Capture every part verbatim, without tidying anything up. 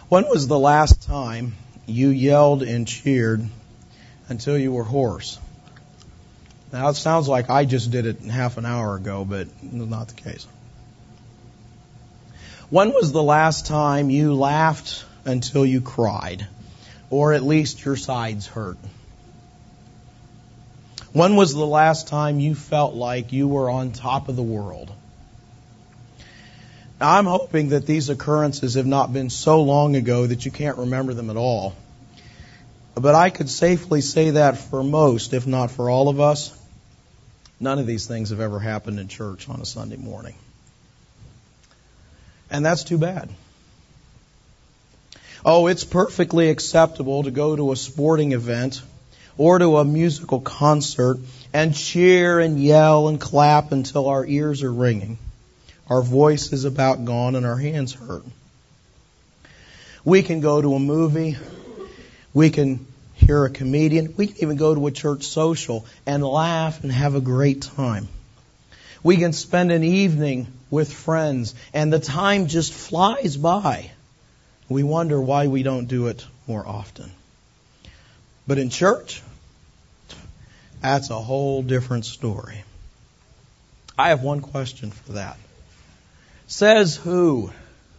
When was the last time you yelled and cheered until you were hoarse? Now, it sounds like I just did it half an hour ago, but it's not the case. When was the last time you laughed until you cried, or at least your sides hurt? When was the last time you felt like you were on top of the world? Now, I'm hoping that these occurrences have not been so long ago that you can't remember them at all. But I could safely say that for most, if not for all of us, none of these things have ever happened in church on a Sunday morning. And that's too bad. Oh, it's perfectly acceptable to go to a sporting event or to a musical concert and cheer and yell and clap until our ears are ringing, our voice is about gone, and our hands hurt. We can go to a movie, we can hear a comedian, we can even go to a church social and laugh and have a great time. We can spend an evening with friends and the time just flies by. We wonder why we don't do it more often. But in church, that's a whole different story. I have one question for that. Says who?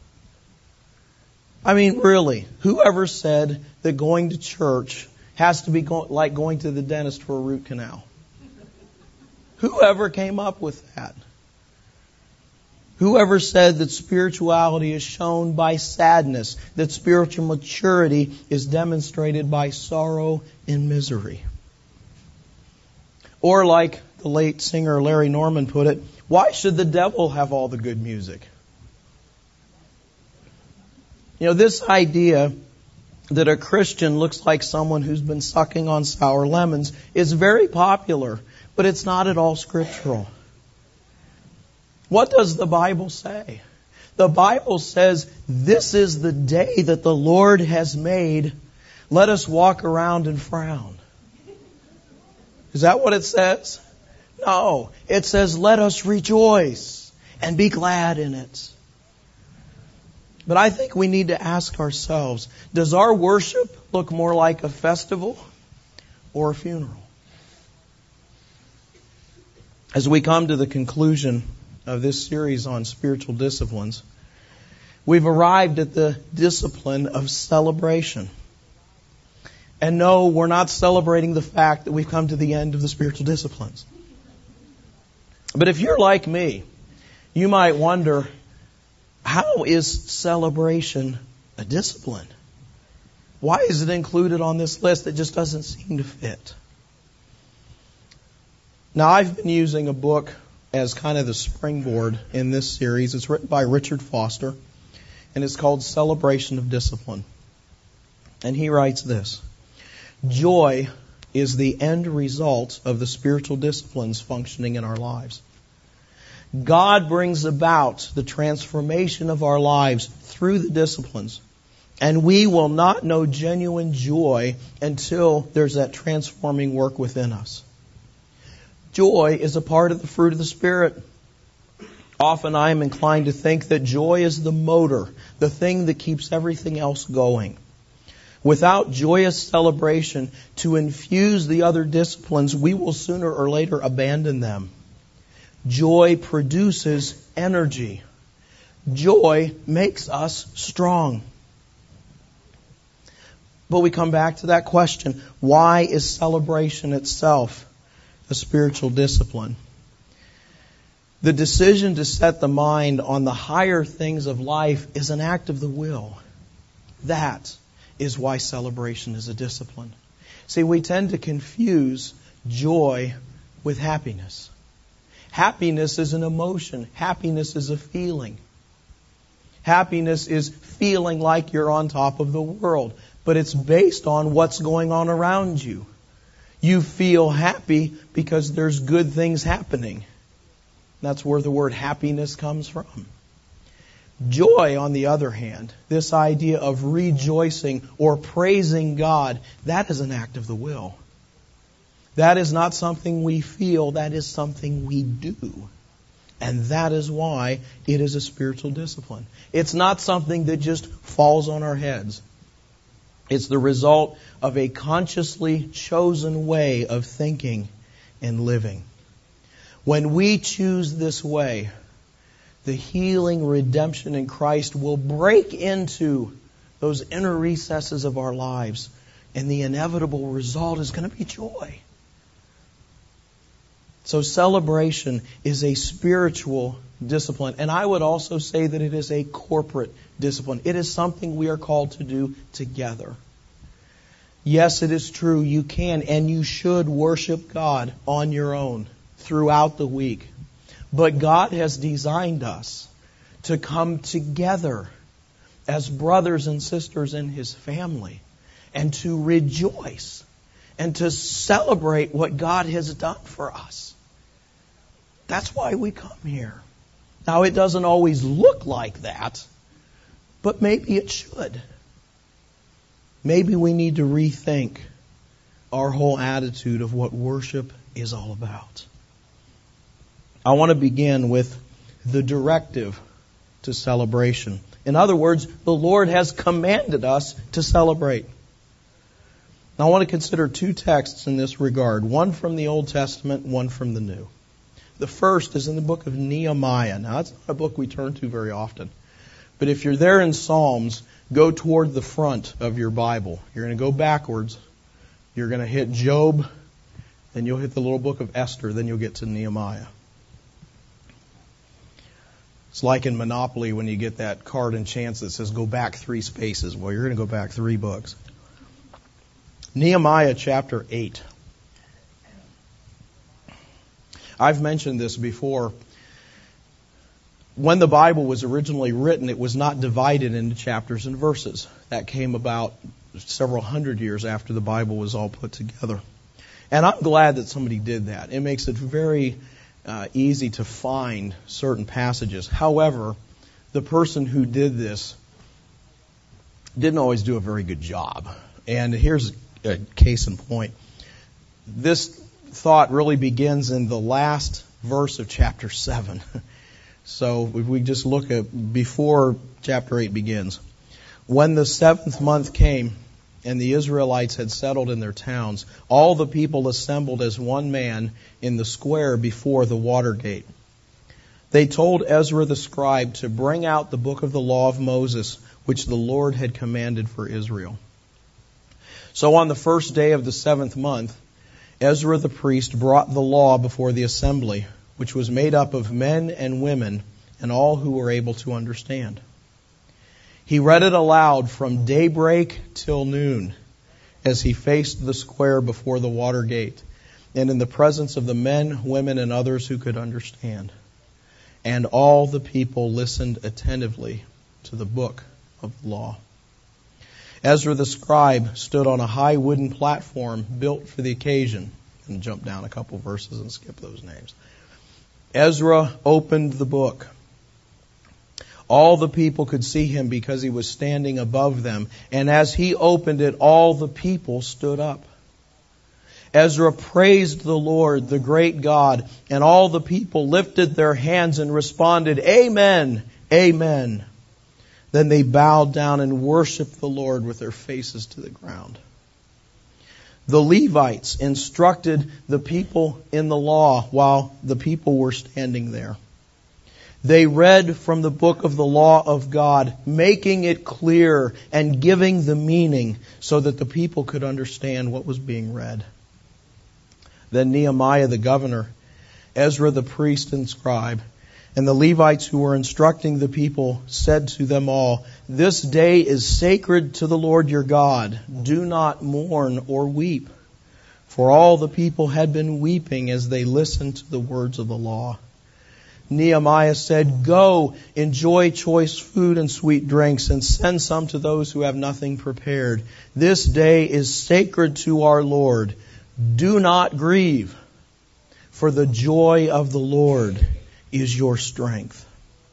I mean, really, whoever said that going to church has to be go- like going to the dentist for a root canal? Whoever came up with that? Whoever said that spirituality is shown by sadness, that spiritual maturity is demonstrated by sorrow and misery? Or like the late singer Larry Norman put it, why should the devil have all the good music? You know, this idea that a Christian looks like someone who's been sucking on sour lemons is very popular, but it's not at all scriptural. What does the Bible say? The Bible says, this is the day that the Lord has made. Let us walk around and frown. Is that what it says? No. It says, let us rejoice and be glad in it. But I think we need to ask ourselves, does our worship look more like a festival or a funeral? As we come to the conclusion of this series on spiritual disciplines, we've arrived at the discipline of celebration. And no, we're not celebrating the fact that we've come to the end of the spiritual disciplines. But if you're like me, you might wonder, how is celebration a discipline? Why is it included on this list that just doesn't seem to fit? Now, I've been using a book as kind of the springboard in this series. It's written by Richard Foster, and it's called Celebration of Discipline. And he writes this: joy is the end result of the spiritual disciplines functioning in our lives. God brings about the transformation of our lives through the disciplines. And we will not know genuine joy until there's that transforming work within us. Joy is a part of the fruit of the Spirit. Often I am inclined to think that joy is the motor, the thing that keeps everything else going. Without joyous celebration to infuse the other disciplines, we will sooner or later abandon them. Joy produces energy. Joy makes us strong. But we come back to that question, why is celebration itself a spiritual discipline? The decision to set the mind on the higher things of life is an act of the will. That is why celebration is a discipline. See, we tend to confuse joy with happiness. Happiness is an emotion. Happiness is a feeling. Happiness is feeling like you're on top of the world. But it's based on what's going on around you. You feel happy because there's good things happening. That's where the word happiness comes from. Joy, on the other hand, this idea of rejoicing or praising God, that is an act of the will. That is not something we feel, that is something we do. And that is why it is a spiritual discipline. It's not something that just falls on our heads. It's the result of a consciously chosen way of thinking and living. When we choose this way, the healing redemption in Christ will break into those inner recesses of our lives, and the inevitable result is going to be joy. So celebration is a spiritual discipline, and I would also say that it is a corporate discipline. It is something we are called to do together. Yes, it is true, you can and you should worship God on your own throughout the week. But God has designed us to come together as brothers and sisters in His family and to rejoice and to celebrate what God has done for us. That's why we come here. Now, it doesn't always look like that, but maybe it should. Maybe we need to rethink our whole attitude of what worship is all about. I want to begin with the directive to celebration. In other words, the Lord has commanded us to celebrate. Now, I want to consider two texts in this regard, one from the Old Testament, one from the New. The first is in the book of Nehemiah. Now, that's not a book we turn to very often. But if you're there in Psalms, go toward the front of your Bible. You're going to go backwards. You're going to hit Job, then you'll hit the little book of Esther, then you'll get to Nehemiah. It's like in Monopoly when you get that card and chance that says go back three spaces. Well, you're going to go back three books. Nehemiah chapter eight. I've mentioned this before. When the Bible was originally written, it was not divided into chapters and verses. That came about several hundred years after the Bible was all put together. And I'm glad that somebody did that. It makes it very uh, easy to find certain passages. However, the person who did this didn't always do a very good job. And here's a case in point. This thought really begins in the last verse of chapter seven. So if we just look at before chapter eight begins. When the seventh month came and the Israelites had settled in their towns, all the people assembled as one man in the square before the water gate. They told Ezra the scribe to bring out the book of the law of Moses, which the Lord had commanded for Israel. So on the first day of the seventh month, Ezra the priest brought the law before the assembly, which was made up of men and women and all who were able to understand. He read it aloud from daybreak till noon as he faced the square before the water gate and in the presence of the men, women, and others who could understand. And all the people listened attentively to the book of the law. Ezra the scribe stood on a high wooden platform built for the occasion. I'm going to jump down a couple verses and skip those names. Ezra opened the book. All the people could see him because he was standing above them. And as he opened it, all the people stood up. Ezra praised the Lord, the great God, and all the people lifted their hands and responded, Amen, Amen. Then they bowed down and worshiped the Lord with their faces to the ground. The Levites instructed the people in the law while the people were standing there. They read from the book of the law of God, making it clear and giving the meaning so that the people could understand what was being read. Then Nehemiah the governor, Ezra the priest and scribe, and the Levites who were instructing the people said to them all, This day is sacred to the Lord your God. Do not mourn or weep. For all the people had been weeping as they listened to the words of the law. Nehemiah said, Go, enjoy choice food and sweet drinks, and send some to those who have nothing prepared. This day is sacred to our Lord. Do not grieve, for the joy of the Lord is your strength.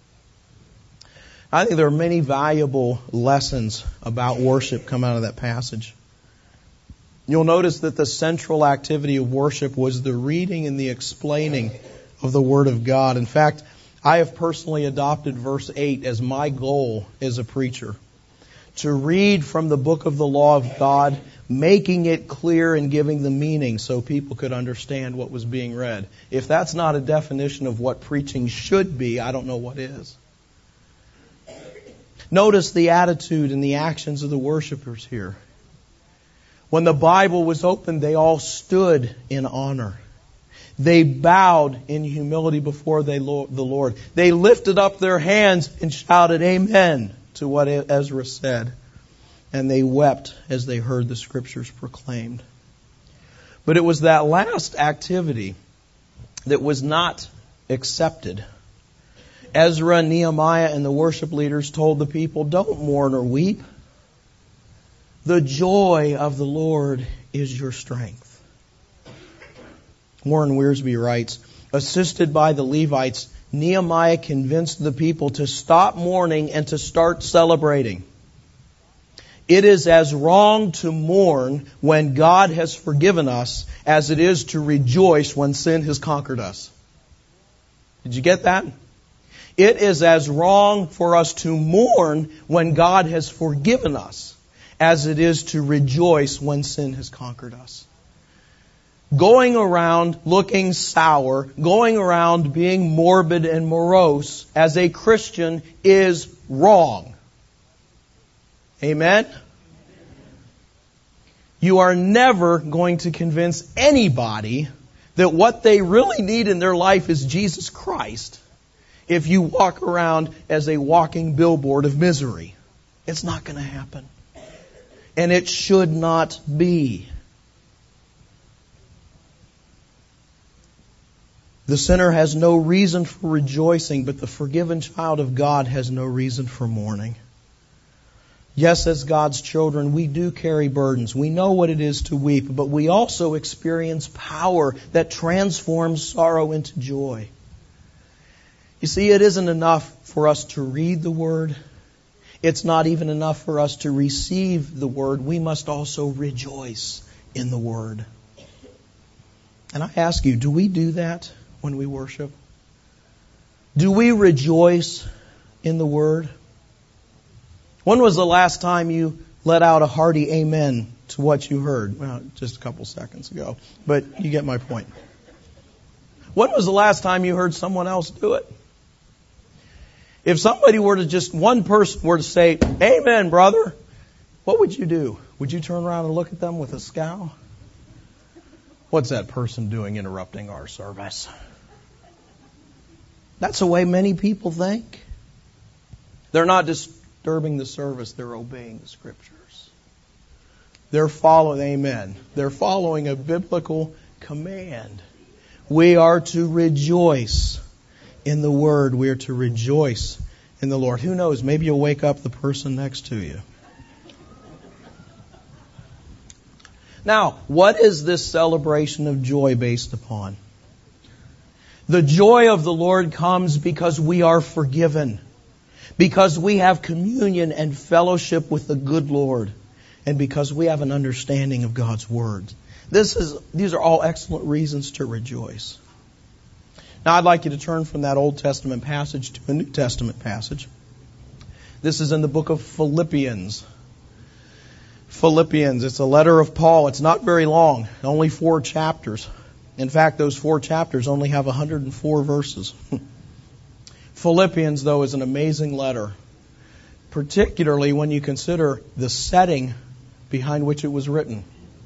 I think there are many valuable lessons about worship come out of that passage. You'll notice that the central activity of worship was the reading and the explaining of the Word of God. In fact, I have personally adopted verse eight as my goal as a preacher. To read from the book of the law of God, making it clear and giving the meaning so people could understand what was being read. If that's not a definition of what preaching should be, I don't know what is. Notice the attitude and the actions of the worshipers here. When the Bible was opened, they all stood in honor. They bowed in humility before they, the Lord. They lifted up their hands and shouted amen to what Ezra said. And they wept as they heard the Scriptures proclaimed. But it was that last activity that was not accepted. Ezra, Nehemiah, and the worship leaders told the people, don't mourn or weep. The joy of the Lord is your strength. Warren Wiersbe writes, assisted by the Levites, Nehemiah convinced the people to stop mourning and to start celebrating. It is as wrong to mourn when God has forgiven us as it is to rejoice when sin has conquered us. Did you get that? It is as wrong for us to mourn when God has forgiven us as it is to rejoice when sin has conquered us. Going around looking sour, going around being morbid and morose as a Christian is wrong. Amen? You are never going to convince anybody that what they really need in their life is Jesus Christ if you walk around as a walking billboard of misery. It's not going to happen. And it should not be. The sinner has no reason for rejoicing, but the forgiven child of God has no reason for mourning. Yes, as God's children, we do carry burdens. We know what it is to weep, but we also experience power that transforms sorrow into joy. You see, it isn't enough for us to read the Word. It's not even enough for us to receive the Word. We must also rejoice in the Word. And I ask you, do we do that when we worship? Do we rejoice in the Word? When was the last time you let out a hearty amen to what you heard? Well, just a couple seconds ago, but you get my point. When was the last time you heard someone else do it? If somebody were to just, one person were to say, amen, brother, what would you do? Would you turn around and look at them with a scowl? What's that person doing interrupting our service? That's the way many people think. They're not disturbing the service, they're obeying the Scriptures. They're following, amen, they're following a biblical command. We are to rejoice in the Word. We are to rejoice in the Lord. Who knows, maybe you'll wake up the person next to you. Now, what is this celebration of joy based upon? The joy of the Lord comes because we are forgiven, because we have communion and fellowship with the good Lord, and because we have an understanding of God's Word. This is, these are all excellent reasons to rejoice. Now, I'd like you to turn from that Old Testament passage to a New Testament passage. This is in the book of Philippians. Philippians, it's a letter of Paul. It's not very long, only four chapters. In fact, those four chapters only have one hundred four verses. Philippians, though, is an amazing letter, particularly when you consider the setting behind which it was written.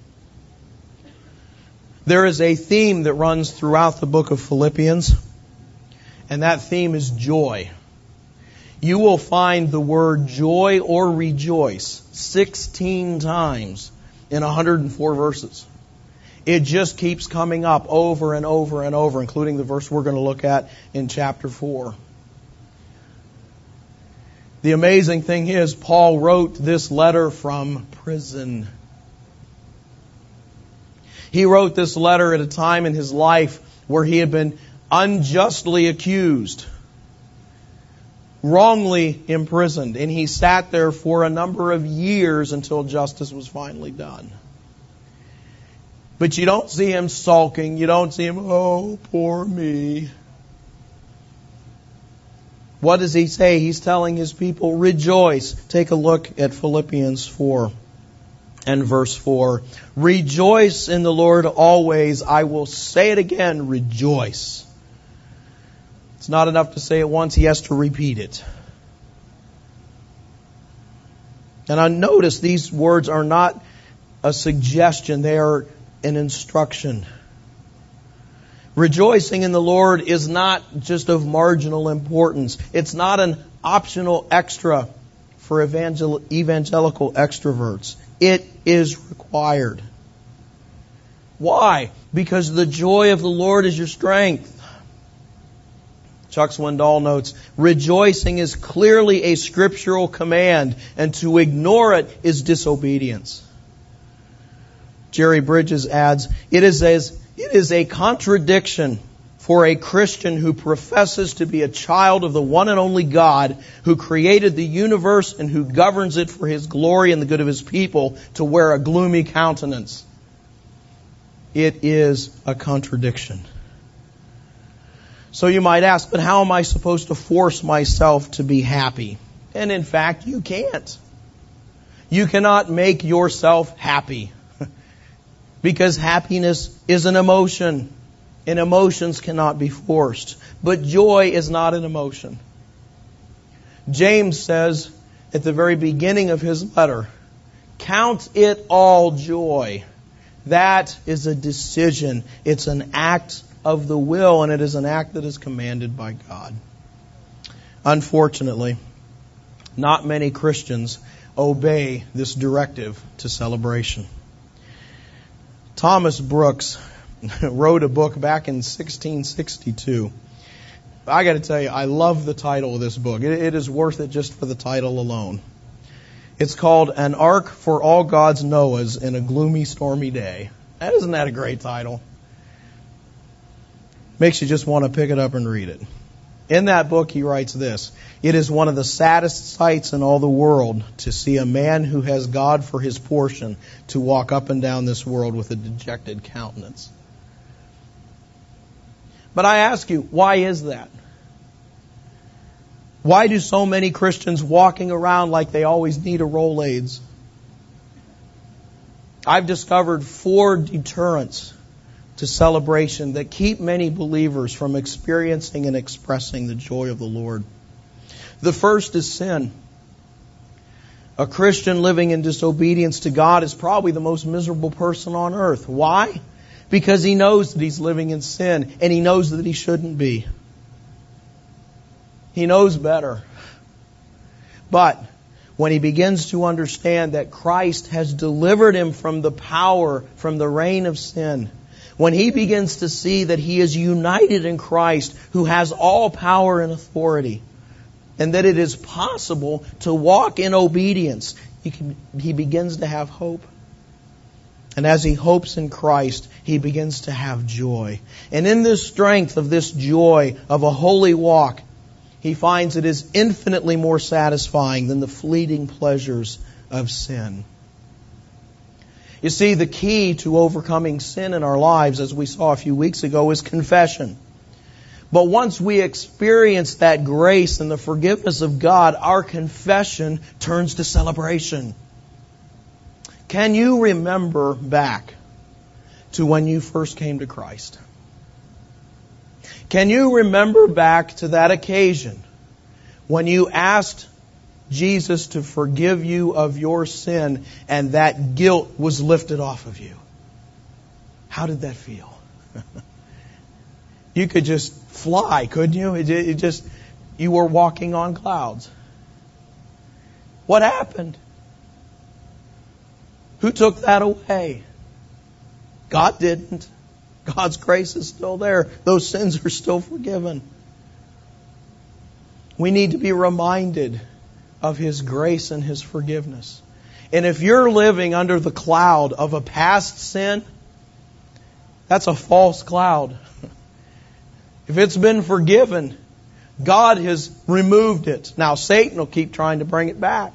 There is a theme that runs throughout the book of Philippians, and that theme is joy. You will find the word joy or rejoice sixteen times in one hundred four verses. It just keeps coming up over and over and over, including the verse we're going to look at in chapter four. The amazing thing is, Paul wrote this letter from prison. He wrote this letter at a time in his life where he had been unjustly accused, wrongly imprisoned, and he sat there for a number of years until justice was finally done. But you don't see him sulking. You don't see him, oh, poor me. What does he say? He's telling his people, rejoice. Take a look at Philippians four and verse four. Rejoice in the Lord always. I will say it again, rejoice. It's not enough to say it once, he has to repeat it. And I notice these words are not a suggestion, they are an instruction. Rejoicing in the Lord is not just of marginal importance. It's not an optional extra for evangel- evangelical extroverts. It is required. Why? Because the joy of the Lord is your strength. Chuck Swindoll notes, rejoicing is clearly a scriptural command, and to ignore it is disobedience. Jerry Bridges adds, it is as It is a contradiction for a Christian who professes to be a child of the one and only God who created the universe and who governs it for His glory and the good of His people to wear a gloomy countenance. It is a contradiction. So you might ask, but how am I supposed to force myself to be happy? And in fact, you can't. You cannot make yourself happy. Because happiness is an emotion, and emotions cannot be forced. But joy is not an emotion. James says at the very beginning of his letter, count it all joy. That is a decision. It's an act of the will, and it is an act that is commanded by God. Unfortunately, not many Christians obey this directive to celebration. Thomas Brooks wrote a book back in sixteen sixty-two. I got to tell you, I love the title of this book. It, it is worth it just for the title alone. It's called An Ark for All God's Noahs in a Gloomy, Stormy Day. That isn't that a great title? Makes you just want to pick it up and read it. In that book, he writes this: it is one of the saddest sights in all the world to see a man who has God for his portion to walk up and down this world with a dejected countenance. But I ask you, why is that? Why do so many Christians walking around like they always need a Rolaids? I've discovered four deterrents to celebration that keep many believers from experiencing and expressing the joy of the Lord. The first is sin. A Christian living in disobedience to God is probably the most miserable person on earth. Why? Because he knows that he's living in sin, and he knows that he shouldn't be. He knows better. But when he begins to understand that Christ has delivered him from the power, from the reign of sin, when he begins to see that he is united in Christ, who has all power and authority, and that it is possible to walk in obedience, he, can, he begins to have hope. And as he hopes in Christ, he begins to have joy. And in this strength of this joy of a holy walk, he finds it is infinitely more satisfying than the fleeting pleasures of sin. You see, the key to overcoming sin in our lives, as we saw a few weeks ago, is confession. But once we experience that grace and the forgiveness of God, our confession turns to celebration. Can you remember back to when you first came to Christ? Can you remember back to that occasion when you asked Jesus to forgive you of your sin and that guilt was lifted off of you? How did that feel? You could just fly, couldn't you? It, it just, you were walking on clouds. What happened? Who took that away? God didn't. God's grace is still there. Those sins are still forgiven. We need to be reminded of His grace and His forgiveness. And if you're living under the cloud of a past sin, that's a false cloud. If it's been forgiven, God has removed it. Now Satan will keep trying to bring it back.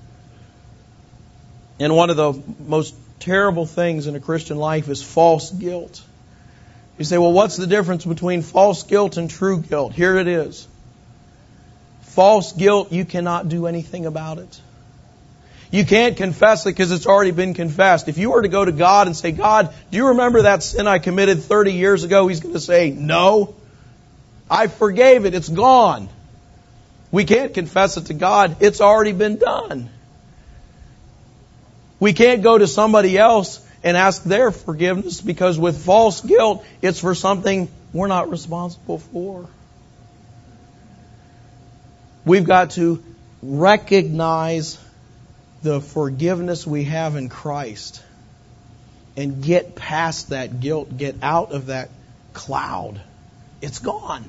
And one of the most terrible things in a Christian life is false guilt. You say, well, what's the difference between false guilt and true guilt? Here it is. False guilt, you cannot do anything about it. You can't confess it because it's already been confessed. If you were to go to God and say, God, do you remember that sin I committed thirty years ago? He's going to say, no. I forgave it. It's gone. We can't confess it to God. It's already been done. We can't go to somebody else and ask their forgiveness because with false guilt, it's for something we're not responsible for. We've got to recognize the forgiveness we have in Christ and get past that guilt, get out of that cloud. It's gone.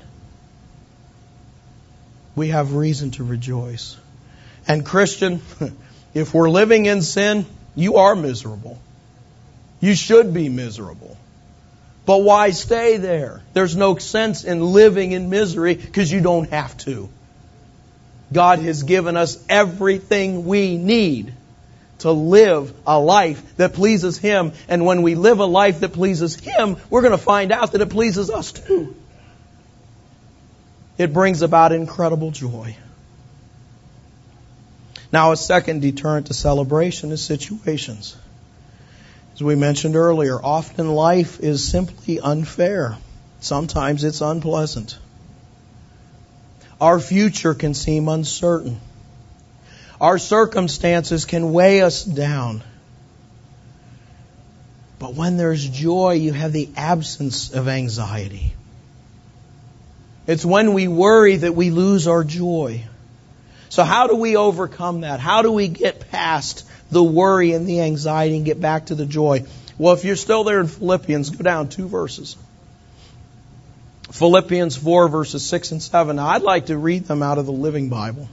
We have reason to rejoice. And Christian, if we're living in sin, you are miserable. You should be miserable. But why stay there? There's no sense in living in misery because you don't have to. God has given us everything we need to live a life that pleases Him. And when we live a life that pleases Him, we're going to find out that it pleases us too. It brings about incredible joy. Now, a second deterrent to celebration is situations. As we mentioned earlier, often life is simply unfair. Sometimes it's unpleasant. Our future can seem uncertain. Our circumstances can weigh us down. But when there's joy, you have the absence of anxiety. It's when we worry that we lose our joy. So how do we overcome that? How do we get past the worry and the anxiety and get back to the joy? Well, if you're still there in Philippians, go down two verses. Philippians four, verses six and seven. Now, I'd like to read them out of the Living Bible.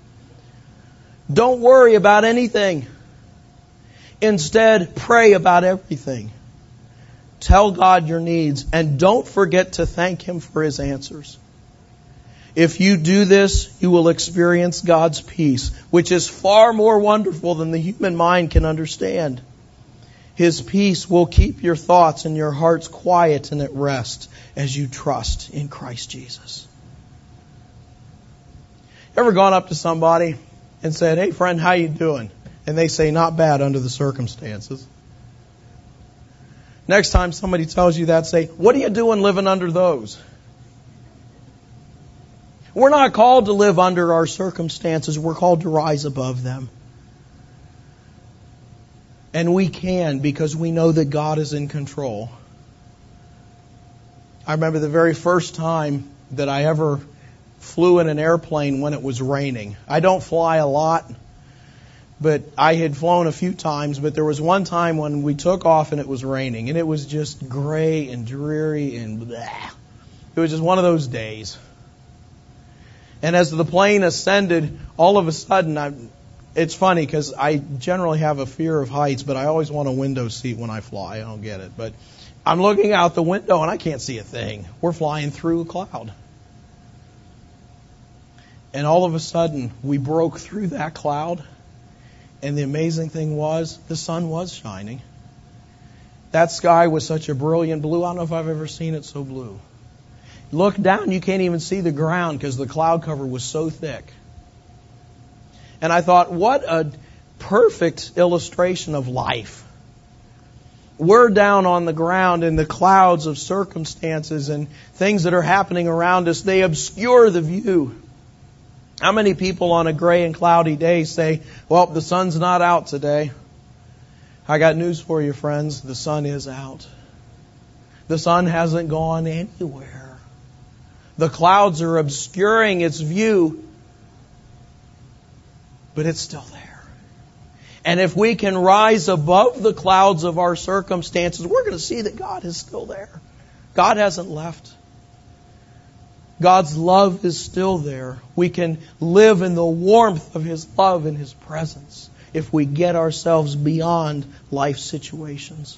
Don't worry about anything. Instead, pray about everything. Tell God your needs, and don't forget to thank Him for His answers. If you do this, you will experience God's peace, which is far more wonderful than the human mind can understand. His peace will keep your thoughts and your hearts quiet and at rest as you trust in Christ Jesus. Ever gone up to somebody and said, "Hey friend, how you doing?" And they say, "Not bad under the circumstances." Next time somebody tells you that, say, "What are you doing living under those?" We're not called to live under our circumstances. We're called to rise above them. And we can because we know that God is in control. I remember the very first time that I ever flew in an airplane when it was raining. I don't fly a lot, but I had flown a few times. But there was one time when we took off and it was raining. And it was just gray and dreary and blah. It was just one of those days. And as the plane ascended, all of a sudden, I, it's funny because I generally have a fear of heights, but I always want a window seat when I fly. I don't get it. But I'm looking out the window and I can't see a thing. We're flying through a cloud. And all of a sudden, we broke through that cloud. And the amazing thing was, the sun was shining. That sky was such a brilliant blue. I don't know if I've ever seen it so blue. Look down, you can't even see the ground because the cloud cover was so thick. And I thought, what a perfect illustration of life. We're down on the ground in the clouds of circumstances and things that are happening around us. They obscure the view. How many people on a gray and cloudy day say, "Well, the sun's not out today"? I got news for you, friends. The sun is out. The sun hasn't gone anywhere. The clouds are obscuring its view, but it's still there. And if we can rise above the clouds of our circumstances, we're going to see that God is still there. God hasn't left. God's love is still there. We can live in the warmth of His love and His presence if we get ourselves beyond life situations.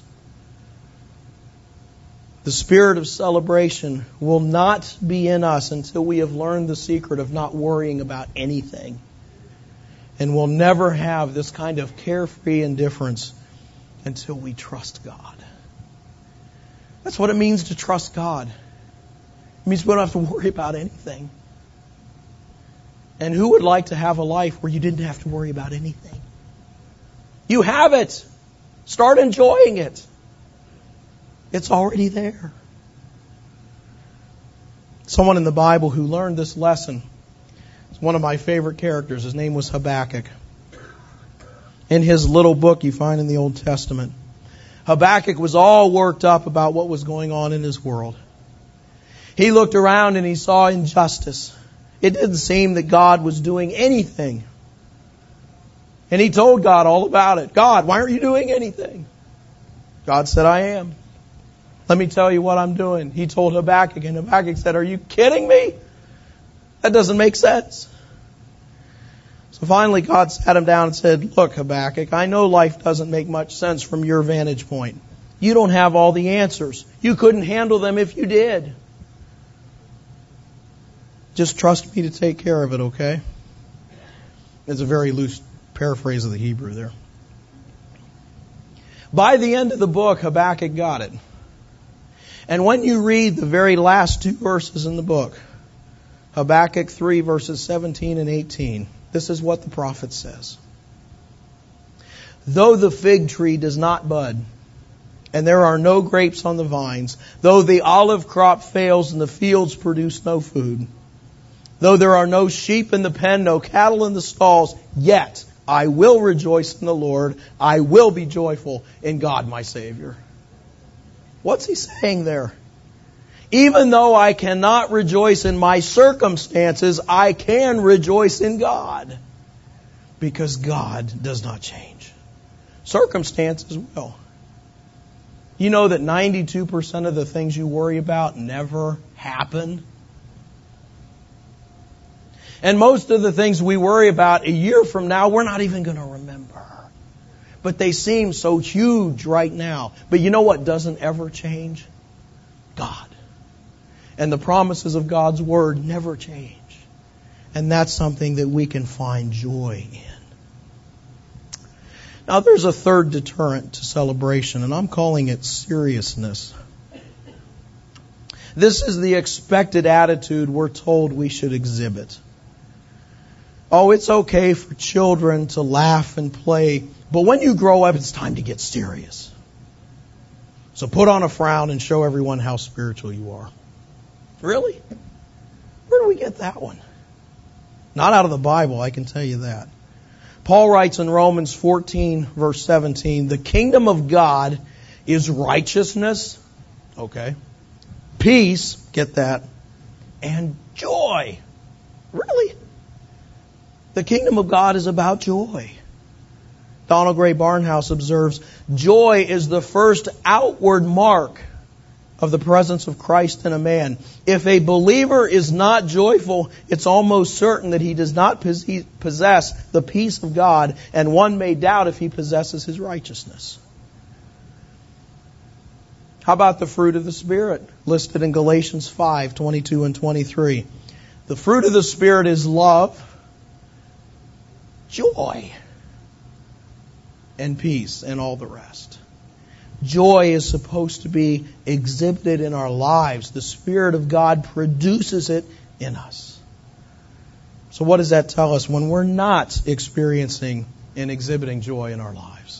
The spirit of celebration will not be in us until we have learned the secret of not worrying about anything. And we'll never have this kind of carefree indifference until we trust God. That's what it means to trust God. It means we don't have to worry about anything. And who would like to have a life where you didn't have to worry about anything? You have it. Start enjoying it. It's already there. Someone in the Bible who learned this lesson is one of my favorite characters. His name was Habakkuk. In his little book you find in the Old Testament, Habakkuk was all worked up about what was going on in his world. He looked around and he saw injustice. It didn't seem that God was doing anything. And he told God all about it. God, why aren't you doing anything? God said, I am. Let me tell you what I'm doing. He told Habakkuk, and Habakkuk said, are you kidding me? That doesn't make sense. So finally God sat him down and said, look, Habakkuk, I know life doesn't make much sense from your vantage point. You don't have all the answers. You couldn't handle them if you did. Just trust me to take care of it, okay? It's a very loose paraphrase of the Hebrew there. By the end of the book, Habakkuk got it. And when you read the very last two verses in the book, Habakkuk three, verses seventeen and eighteen, this is what the prophet says. Though the fig tree does not bud, and there are no grapes on the vines, though the olive crop fails and the fields produce no food, though there are no sheep in the pen, no cattle in the stalls, yet I will rejoice in the Lord. I will be joyful in God my Savior. What's he saying there? Even though I cannot rejoice in my circumstances, I can rejoice in God. Because God does not change. Circumstances will. You know that ninety-two percent of the things you worry about never happen? And most of the things we worry about a year from now, we're not even going to remember. But they seem so huge right now. But you know what doesn't ever change? God. And the promises of God's Word never change. And that's something that we can find joy in. Now there's a third deterrent to celebration, and I'm calling it seriousness. This is the expected attitude we're told we should exhibit. Oh, it's okay for children to laugh and play, but when you grow up, it's time to get serious. So put on a frown and show everyone how spiritual you are. Really? Where do we get that one? Not out of the Bible, I can tell you that. Paul writes in Romans fourteen, verse seventeen, the kingdom of God is righteousness, okay, peace, get that, and joy. Really? The kingdom of God is about joy. Donald Gray Barnhouse observes, joy is the first outward mark of the presence of Christ in a man. If a believer is not joyful, it's almost certain that he does not possess the peace of God, and one may doubt if he possesses his righteousness. How about the fruit of the Spirit listed in Galatians five, twenty-two and twenty-three? The fruit of the Spirit is love, joy, and peace, and all the rest. Joy is supposed to be exhibited in our lives. The Spirit of God produces it in us. So what does that tell us when we're not experiencing and exhibiting joy in our lives?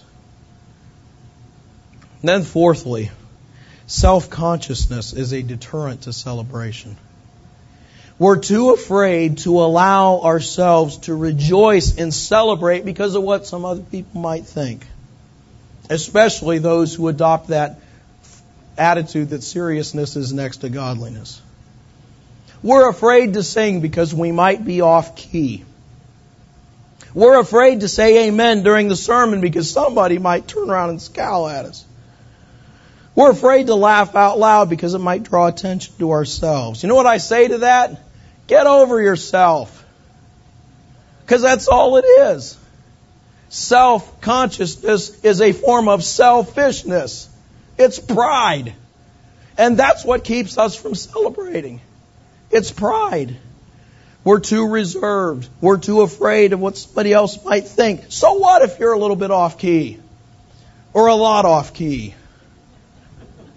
And then fourthly, self-consciousness is a deterrent to celebration. We're too afraid to allow ourselves to rejoice and celebrate because of what some other people might think. Especially those who adopt that attitude that seriousness is next to godliness. We're afraid to sing because we might be off key. We're afraid to say amen during the sermon because somebody might turn around and scowl at us. We're afraid to laugh out loud because it might draw attention to ourselves. You know what I say to that? Get over yourself. Because that's all it is. Self-consciousness is a form of selfishness. It's pride. And that's what keeps us from celebrating. It's pride. We're too reserved. We're too afraid of what somebody else might think. So what if you're a little bit off key? Or a lot off key?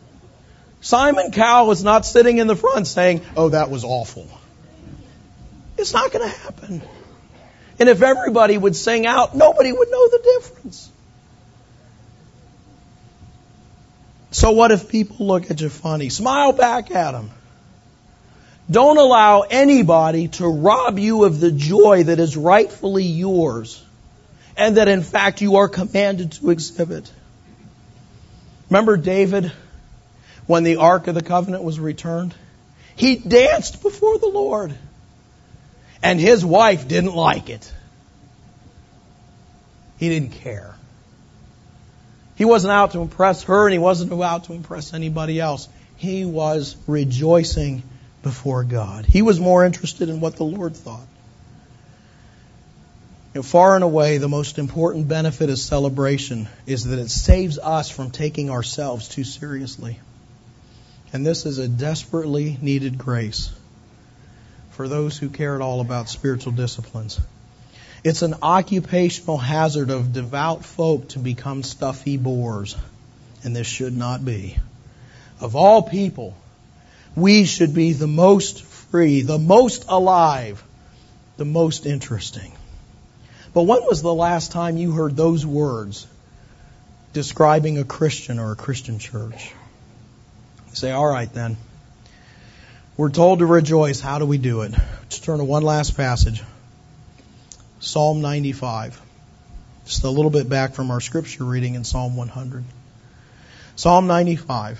Simon Cowell was not sitting in the front saying, oh, that was awful. It's not going to happen. And if everybody would sing out, nobody would know the difference. So what if people look at you funny? Smile back at them. Don't allow anybody to rob you of the joy that is rightfully yours and that in fact you are commanded to exhibit. Remember David, when the Ark of the Covenant was returned? He danced before the Lord. And his wife didn't like it. He didn't care. He wasn't out to impress her and he wasn't out to impress anybody else. He was rejoicing before God. He was more interested in what the Lord thought. You know, far and away, the most important benefit of celebration is that it saves us from taking ourselves too seriously. And this is a desperately needed grace for those who care at all about spiritual disciplines. It's an occupational hazard of devout folk to become stuffy bores, and this should not be. Of all people, we should be the most free, the most alive, the most interesting. But when was the last time you heard those words describing a Christian or a Christian church? You say, all right then. We're told to rejoice. How do we do it? Let's turn to one last passage. Psalm ninety-five. Just a little bit back from our scripture reading in Psalm one hundred. Psalm ninety-five.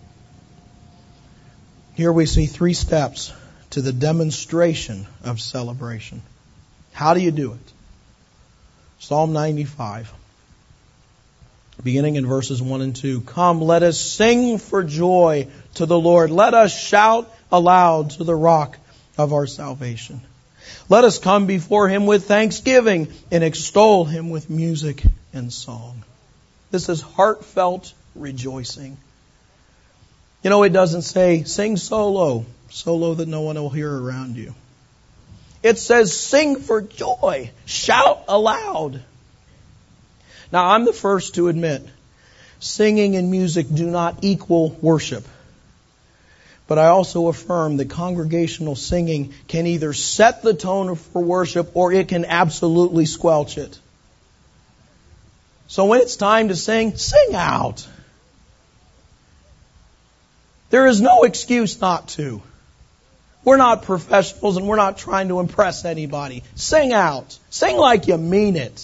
Here we see three steps to the demonstration of celebration. How do you do it? Psalm ninety-five. Beginning in verses one and two. Come, let us sing for joy to the Lord. Let us shout aloud to the rock of our salvation. Let us come before Him with thanksgiving and extol Him with music and song. This is heartfelt rejoicing. You know, it doesn't say sing solo, solo that no one will hear around you. It says sing for joy, shout aloud. Now, I'm the first to admit, singing and music do not equal worship. But I also affirm that congregational singing can either set the tone for worship or it can absolutely squelch it. So when it's time to sing, sing out. There is no excuse not to. We're not professionals and we're not trying to impress anybody. Sing out. Sing like you mean it.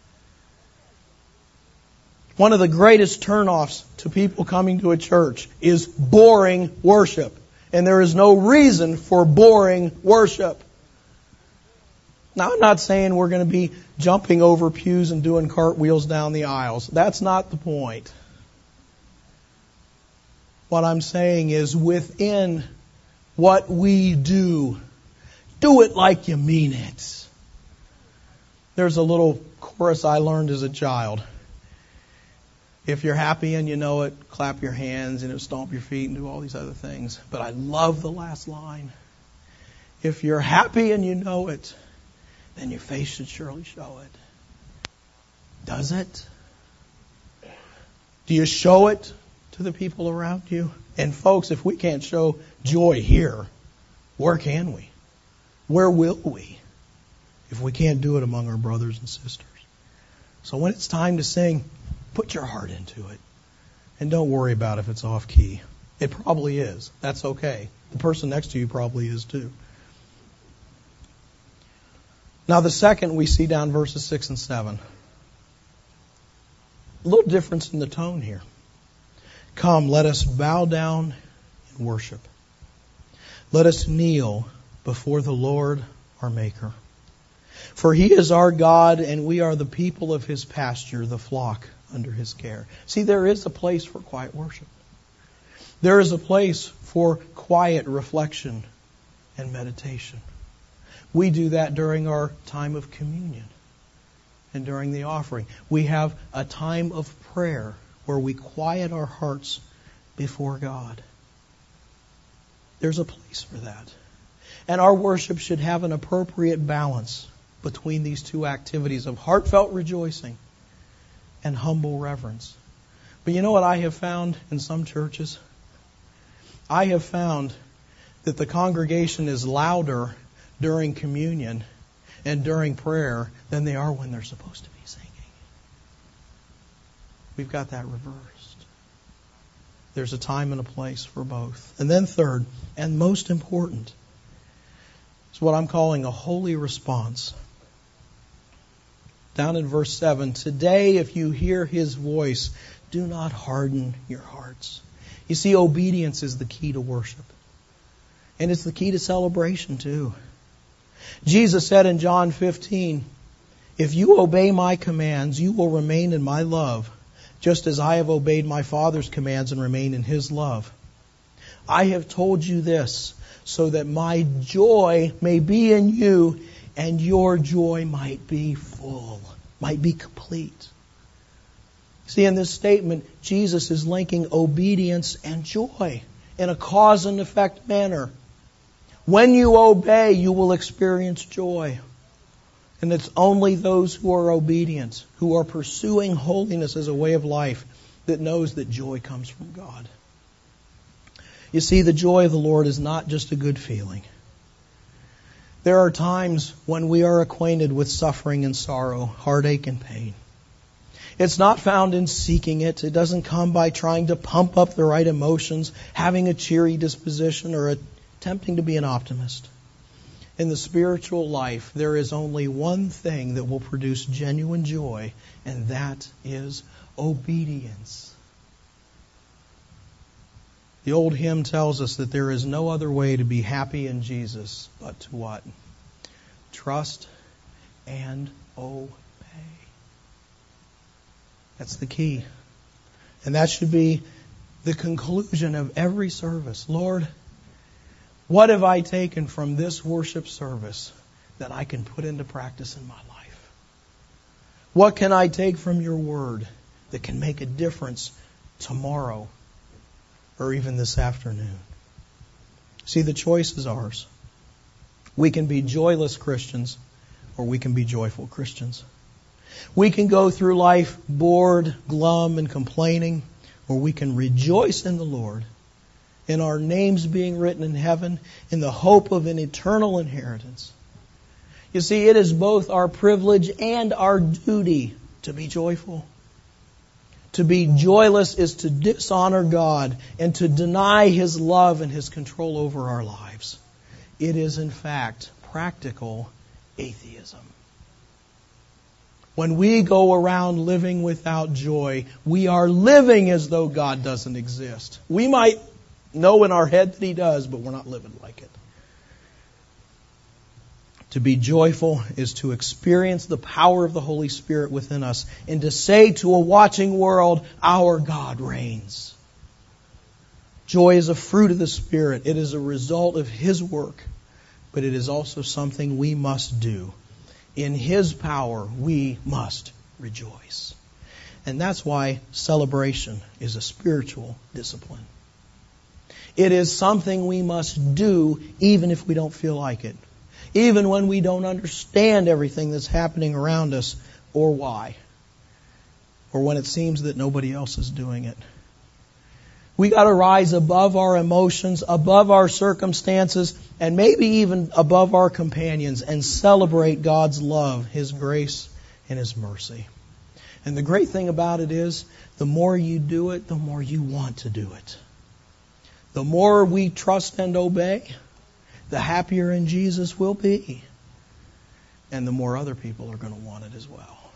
One of the greatest turnoffs to people coming to a church is boring worship. And there is no reason for boring worship. Now, I'm not saying we're going to be jumping over pews and doing cartwheels down the aisles. That's not the point. What I'm saying is within what we do, do it like you mean it. There's a little chorus I learned as a child. If you're happy and you know it, clap your hands and stomp your feet and do all these other things. But I love the last line. If you're happy and you know it, then your face should surely show it. Does it? Do you show it to the people around you? And folks, if we can't show joy here, where can we? Where will we? If we can't do it among our brothers and sisters. So when it's time to sing, put your heart into it. And don't worry about if it's off key. It probably is. That's okay. The person next to you probably is too. Now the second we see down verses six and seven. A little difference in the tone here. Come, let us bow down and worship. Let us kneel before the Lord our Maker. For He is our God, and we are the people of His pasture, the flock under His care. See, there is a place for quiet worship. There is a place for quiet reflection and meditation. We do that during our time of communion and during the offering. We have a time of prayer where we quiet our hearts before God. There's a place for that. And our worship should have an appropriate balance between these two activities of heartfelt rejoicing and humble reverence. But you know what I have found in some churches? I have found that the congregation is louder during communion and during prayer than they are when they're supposed to be singing. We've got that reversed. There's a time and a place for both. And then third, and most important, is what I'm calling a holy response. Down in verse seven, today if you hear His voice, do not harden your hearts. You see, obedience is the key to worship. And it's the key to celebration too. Jesus said in John fifteen, if you obey my commands, you will remain in my love, just as I have obeyed my Father's commands and remain in His love. I have told you this, so that my joy may be in you, and your joy might be full, might be complete. See, in this statement, Jesus is linking obedience and joy in a cause and effect manner. When you obey, you will experience joy. And it's only those who are obedient, who are pursuing holiness as a way of life, that knows that joy comes from God. You see, the joy of the Lord is not just a good feeling. There are times when we are acquainted with suffering and sorrow, heartache and pain. It's not found in seeking it. It doesn't come by trying to pump up the right emotions, having a cheery disposition, or attempting to be an optimist. In the spiritual life, there is only one thing that will produce genuine joy, and that is obedience. The old hymn tells us that there is no other way to be happy in Jesus but to what? Trust and obey. That's the key. And that should be the conclusion of every service. Lord, what have I taken from this worship service that I can put into practice in my life? What can I take from your word that can make a difference tomorrow or even this afternoon? See, the choice is ours. We can be joyless Christians or we can be joyful Christians. We can go through life bored, glum, and complaining, or we can rejoice in the Lord, in our names being written in heaven, in the hope of an eternal inheritance. You see, it is both our privilege and our duty to be joyful. To be joyless is to dishonor God and to deny His love and His control over our lives. It is, in fact, practical atheism. When we go around living without joy, we are living as though God doesn't exist. We might know in our head that He does, but we're not living like it. To be joyful is to experience the power of the Holy Spirit within us and to say to a watching world, our God reigns. Joy is a fruit of the Spirit. It is a result of His work, but it is also something we must do. In His power, we must rejoice. And that's why celebration is a spiritual discipline. It is something we must do even if we don't feel like it. Even when we don't understand everything that's happening around us or why. Or when it seems that nobody else is doing it. We got to rise above our emotions, above our circumstances, and maybe even above our companions and celebrate God's love, His grace, and His mercy. And the great thing about it is, the more you do it, the more you want to do it. The more we trust and obey, the happier in Jesus we'll be. And the more other people are going to want it as well.